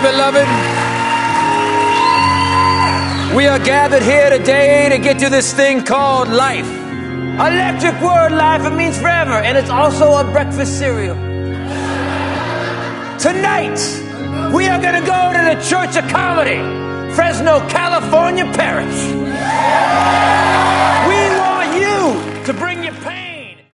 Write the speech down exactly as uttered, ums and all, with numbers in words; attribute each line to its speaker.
Speaker 1: beloved. We are gathered here today to get to this thing called life. Electric word, life, it means forever, and it's also a breakfast cereal. Tonight, we are going to go to the Church of Comedy, Fresno, California Parish. We want you to bring